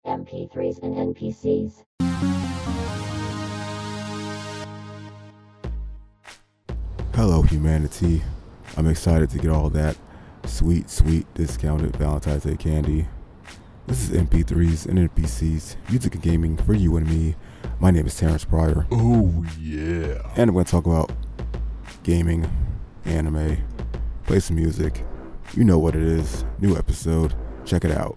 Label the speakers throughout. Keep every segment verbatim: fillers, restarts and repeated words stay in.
Speaker 1: M P threes and N P Cs.
Speaker 2: Hello, humanity. I'm excited to get all that sweet, sweet discounted Valentine's Day candy. This is M P threes and N P Cs, music and gaming for you and me. My name is Terrence Pryor.
Speaker 3: Oh, yeah.
Speaker 2: And I'm going to talk about gaming, anime, play some music. You know what it is. New episode. Check it out.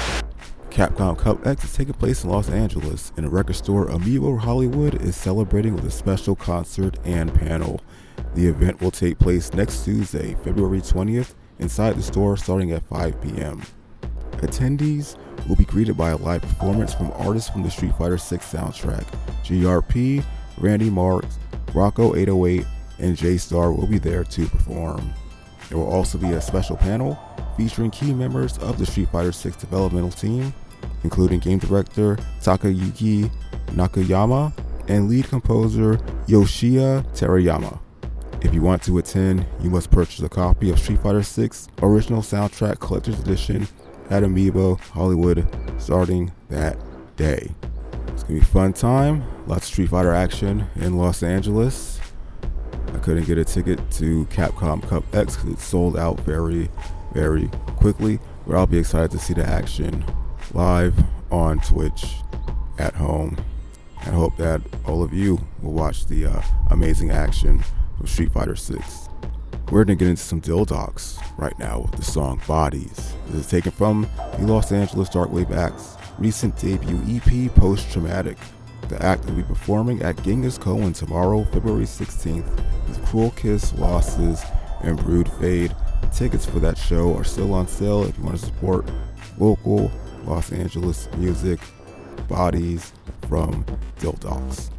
Speaker 2: Capcom Cup X is taking place in Los Angeles, and a record store, Amiibo Hollywood, is celebrating with a special concert and panel. The event will take place next Tuesday, February twentieth, inside the store starting at five p.m. Attendees will be greeted by a live performance from artists from the Street Fighter six soundtrack. G R P, Randy Marks, Rocco eight oh eight, and J-Star will be there to perform. There will also be a special panel featuring key members of the Street Fighter six developmental team, including game director Takayuki Nakayama and lead composer Yoshia Terayama. If you want to attend, you must purchase a copy of Street Fighter six Original Soundtrack Collector's Edition at Amiibo Hollywood starting that day. It's gonna be a fun time, lots of Street Fighter action in Los Angeles. I couldn't get a ticket to Capcom Cup X because it sold out very, very quickly, but I'll be excited to see the action live on Twitch at home. I hope that all of you will watch the uh, amazing action of Street Fighter six. We're gonna get into some Dildocs right now with the song Bodies. This is taken from the Los Angeles Darkwave Act's recent debut E P, Post Traumatic. The act will be performing at Genghis Cohen tomorrow, February sixteenth, with Cruel Kiss, Losses, and Brood Fade. Tickets for that show are still on sale if you want to support local Los Angeles music. Bodies from Dildocs.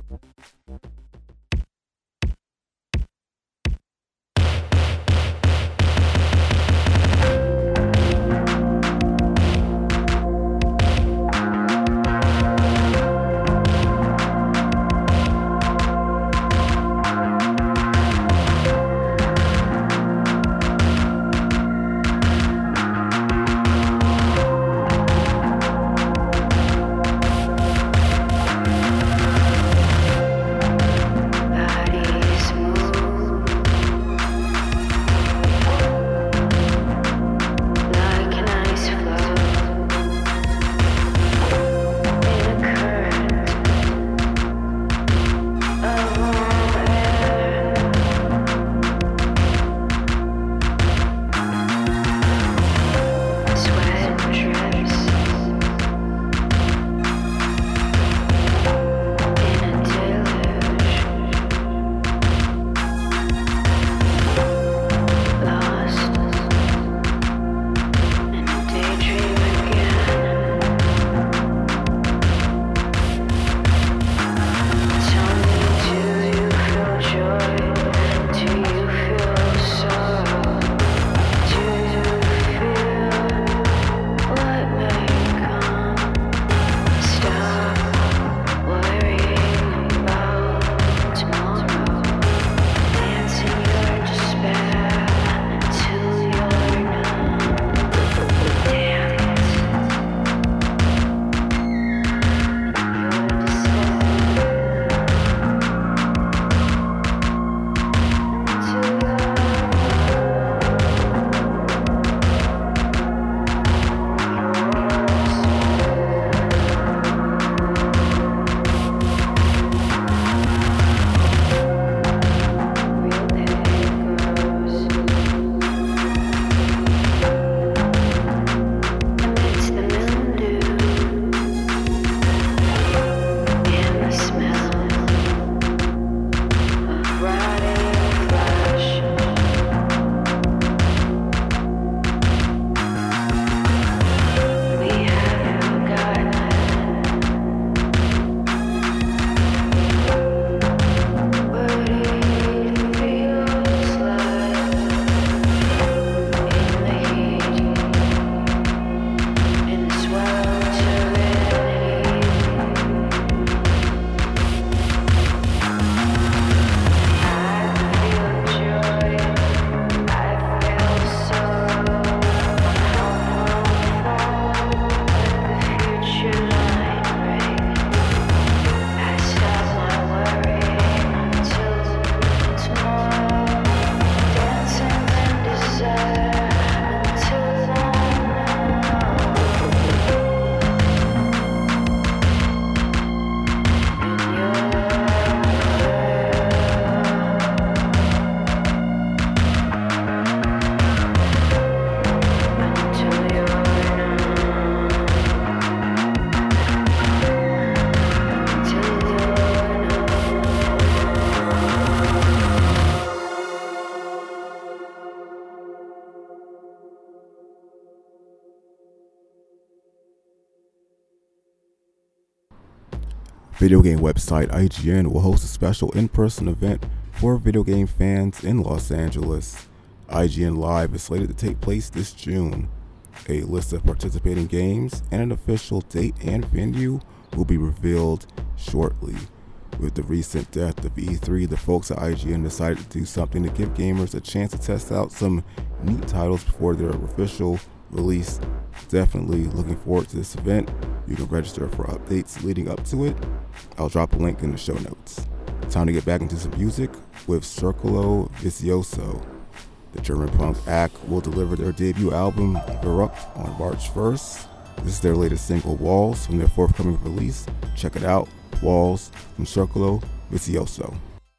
Speaker 2: Video game website I G N will host a special in-person event for video game fans in Los Angeles. I G N Live is slated to take place this June. A list of participating games and an official date and venue will be revealed shortly. With the recent death of E three, the folks at I G N decided to do something to give gamers a chance to test out some neat titles before their official release. Definitely looking forward to this event. You can register for updates leading up to it. I'll drop a link in the show notes. Time to get back into some music with Circolo Vicioso. The German punk act will deliver their debut album, Verrückt, on March first. This is their latest single, Walls, from their forthcoming release. Check it out, Walls, from Circolo Vicioso.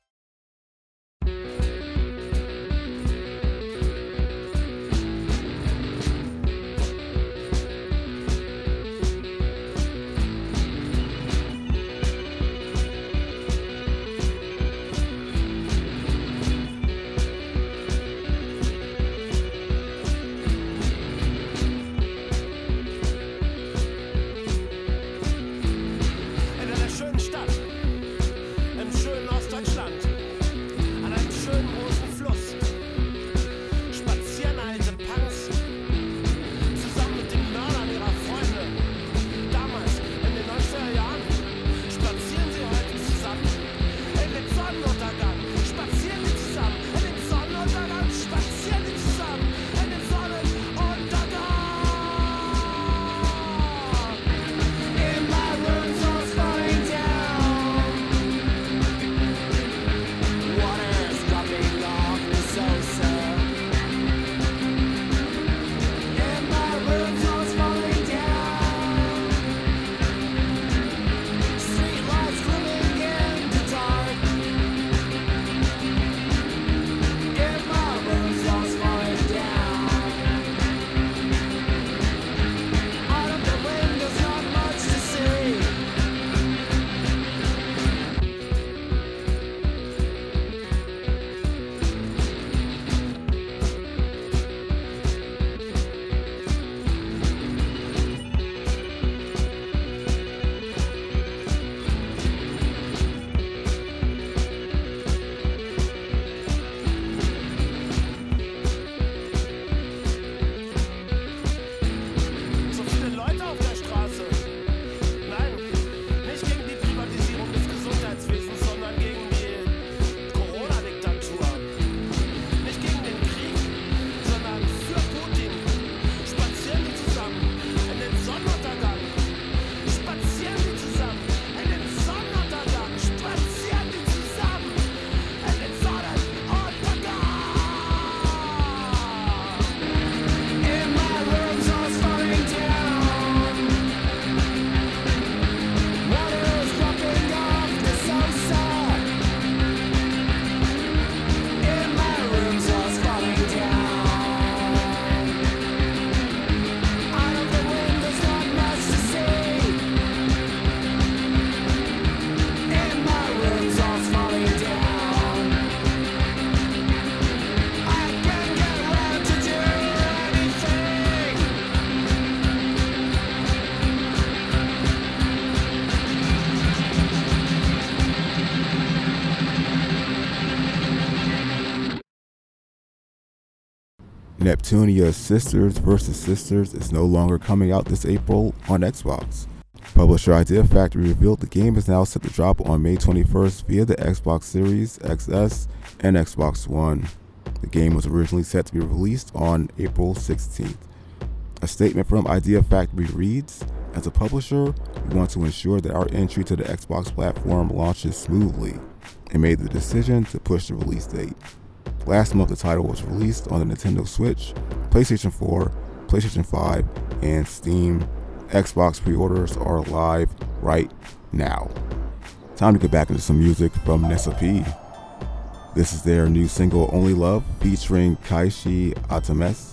Speaker 2: Neptunia Sisters versus. Sisters is no longer coming out this April on Xbox. Publisher Idea Factory revealed the game is now set to drop on May twenty-first via the Xbox Series X S and Xbox One. The game was originally set to be released on April sixteenth. A statement from Idea Factory reads, "As a publisher, we want to ensure that our entry to the Xbox platform launches smoothly, and made the decision to push the release date. Last month, the title was released on the Nintendo Switch, PlayStation four, PlayStation five, and Steam. Xbox pre-orders are live right now." Time to get back into some music from Nessa P. This is their new single, Only Love, featuring Kaishi Atames.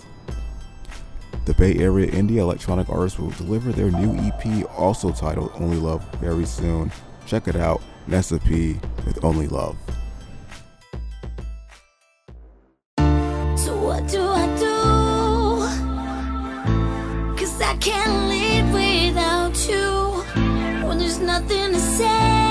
Speaker 2: The Bay Area indie electronic artist will deliver their new E P, also titled Only Love, very soon. Check it out, Nessa P with Only Love.
Speaker 3: So what do I do? 'Cause I can't live without you. When there's nothing to say,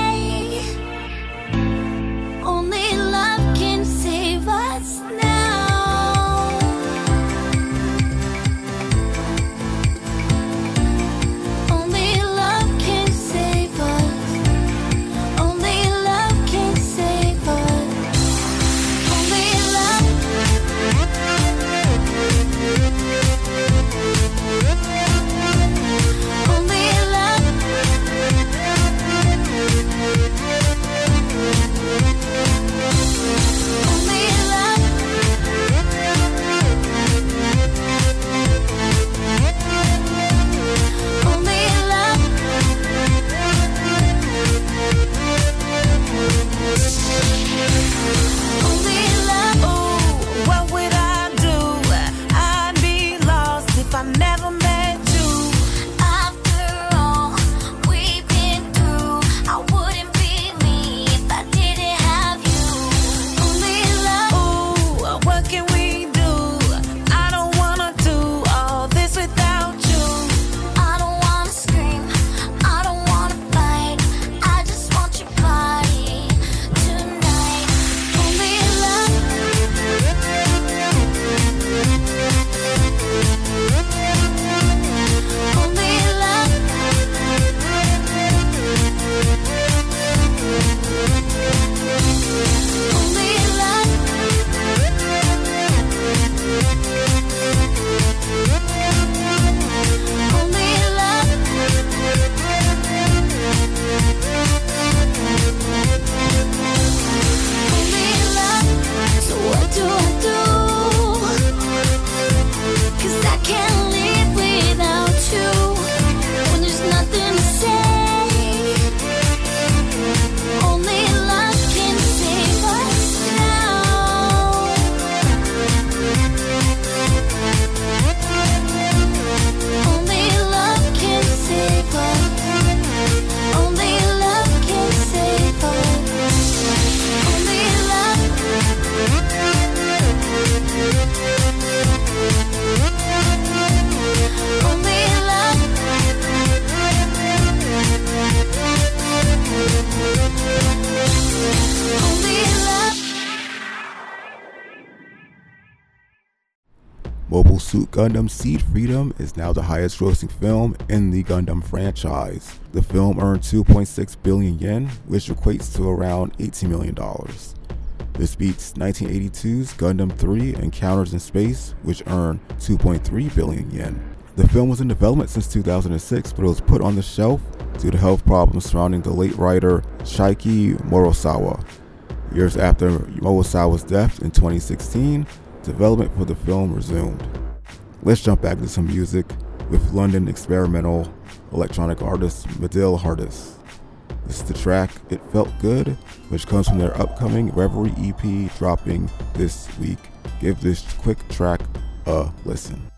Speaker 2: Mobile Suit Gundam Seed Freedom is now the highest grossing film in the Gundam franchise. The film earned two point six billion yen, which equates to around eighteen million dollars. This beats nineteen eighty-two's Gundam three Encounters in Space, which earned two point three billion yen. The film was in development since two thousand six, but it was put on the shelf due to health problems surrounding the late writer Shiiki Murasawa. Years after Murasawa's death in twenty sixteen, development for the film resumed. Let's jump back into some music with London experimental electronic artist Medill Hardis. This is the track It Felt Good, which comes from their upcoming Reverie E P dropping this week. Give this quick track a listen.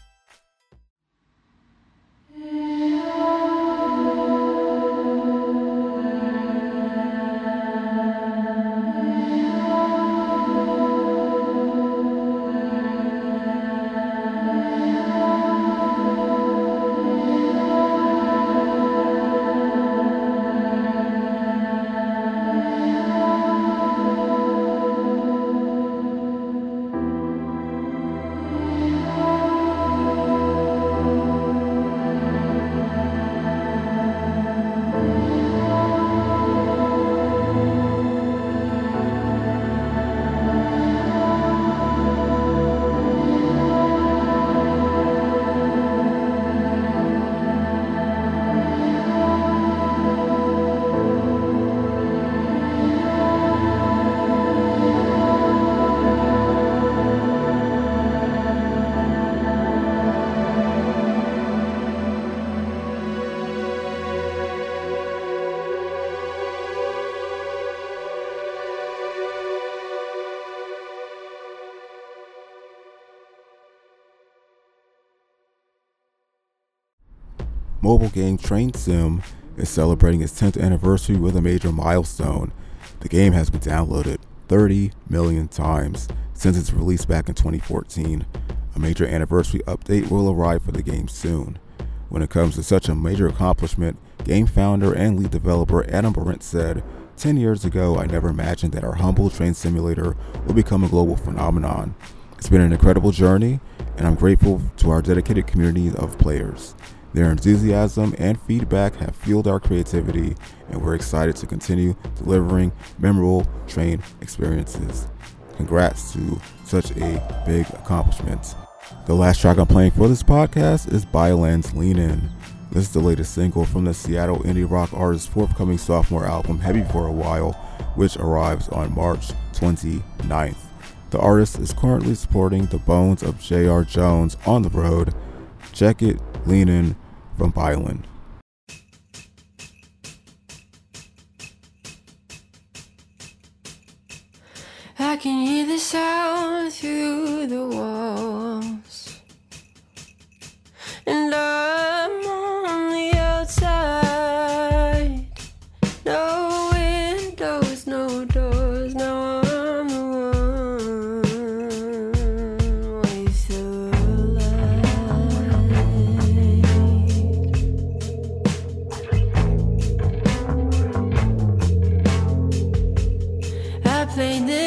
Speaker 2: Mobile game Train Sim is celebrating its tenth anniversary with a major milestone. The game has been downloaded thirty million times since its release back in twenty fourteen. A major anniversary update will arrive for the game soon. When it comes to such a major accomplishment, game founder and lead developer Adam Berendt said, ten years ago, I never imagined that our humble train simulator will become a global phenomenon. It's been an incredible journey, and I'm grateful to our dedicated community of players. Their enthusiasm and feedback have fueled our creativity, and we're excited to continue delivering memorable train experiences. Congrats to such a big accomplishment. The last track I'm playing for this podcast is Bioland's Lean In. This is the latest single from the Seattle indie rock artist's forthcoming sophomore album, Heavy for a While, which arrives on March twenty-ninth. The artist is currently supporting the Bones of J R. Jones on the road. Check it, Lean In from Bioland.
Speaker 4: I can hear the sound through the walls, and I'm on the outside. No windows, no doors, now I'm the one with the light. I played the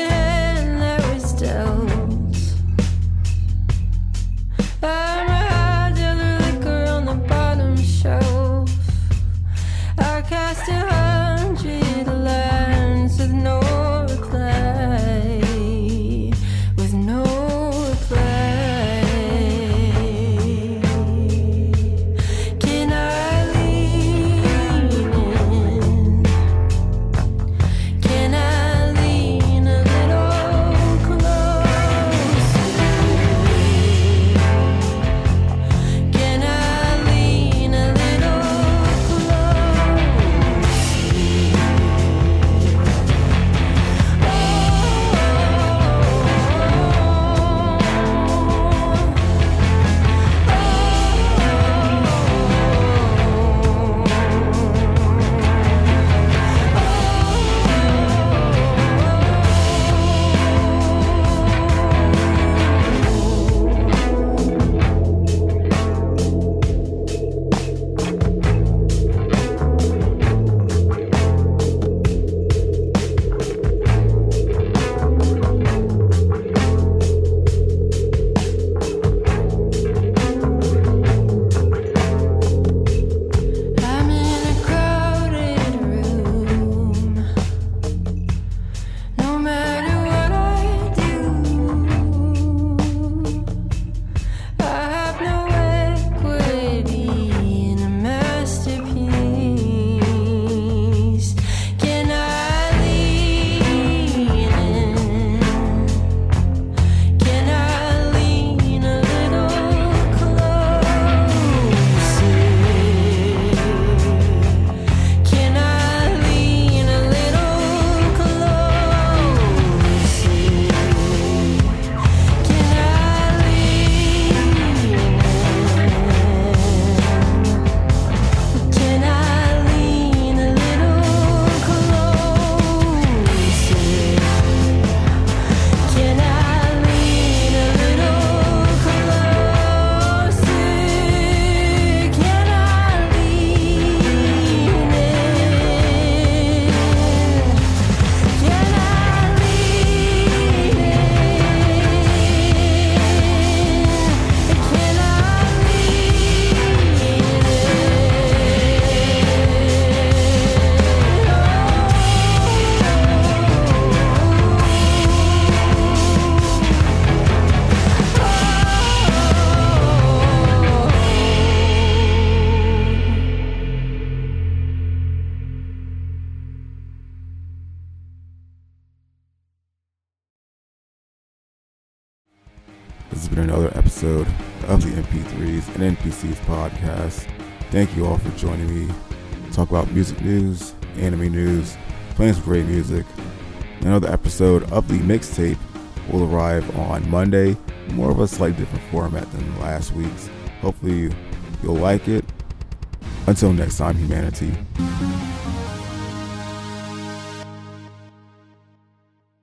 Speaker 2: This has been another episode of the M P threes and N P Cs podcast. Thank you all for joining me. Talk about music news, anime news, playing some great music. Another episode of the mixtape will arrive on Monday. More of a slightly different format than last week's. Hopefully you'll like it. Until next time, humanity.